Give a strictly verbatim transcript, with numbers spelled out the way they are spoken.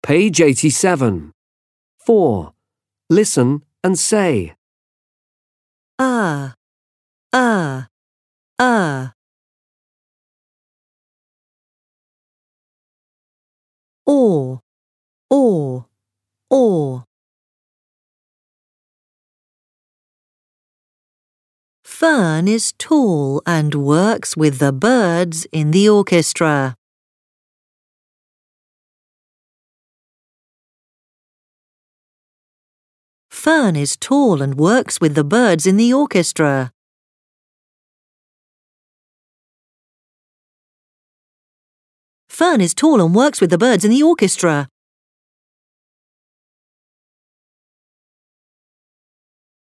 Page eighty-seven. four. Listen and say. Ah, ah, ah. Or, or, or. Fern is tall and works with the birds in the orchestra. Fern is tall and works with the birds in the orchestra. Fern is tall and works with the birds in the orchestra.